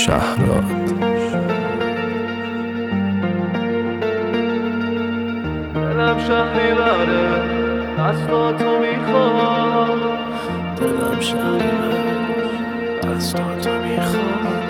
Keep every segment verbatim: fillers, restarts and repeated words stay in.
شهرات. دلم شهری بره دستاتو میخواد، دلم شهری بره دستاتو میخواد.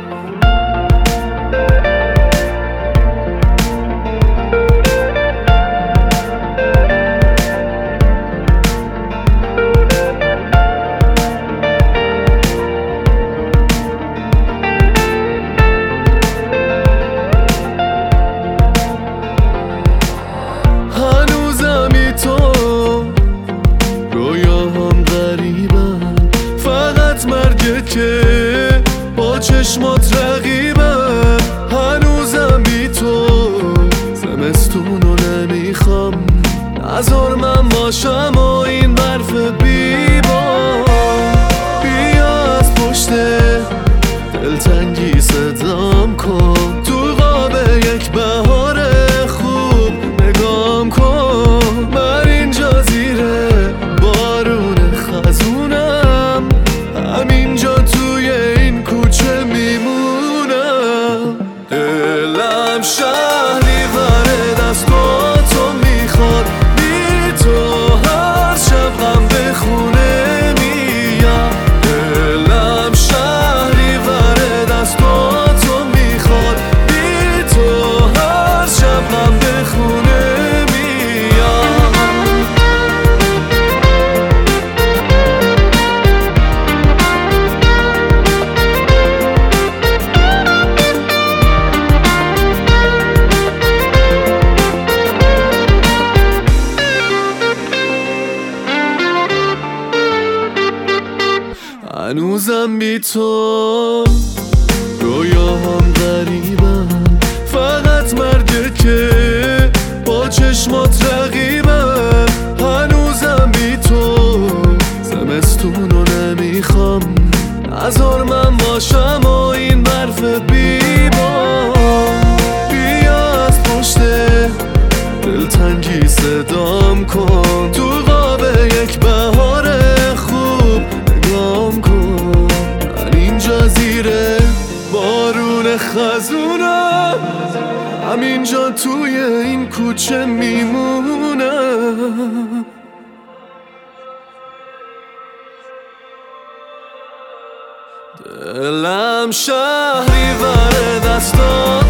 که با چشمات رقیبم، هنوزم بی تو زمستونو نمیخوام. نذار من باشم و این برف بیبان، بیا از پشت دلتنگی صدام کن، تو قاب یک بهار خوب نگام کن. من اینجا زیر بارون خزونم، همینجا توی این کوچه میمونم. دلم شهری بره دستاتو میخواد، بی تو هر شب غم به خونه میاد. دلم شهری بره دستاتو میخواد، بی تو هر شب غم به خونه میاد. هنوزم بی تو رویاهام غریبم، فقط مرگه که با چشمات رقیبم. هنوزم بی تو زمستونو نمیخوام، نذار من باشم و این برف بیبان. بیا از پشت دلتنگی صدام کن، تو قاب یک بهار خوب نگام کن. من اینجا زیر بارون خزونم، همینجا توی این کوچه میمونم. دلم شهری بره دستات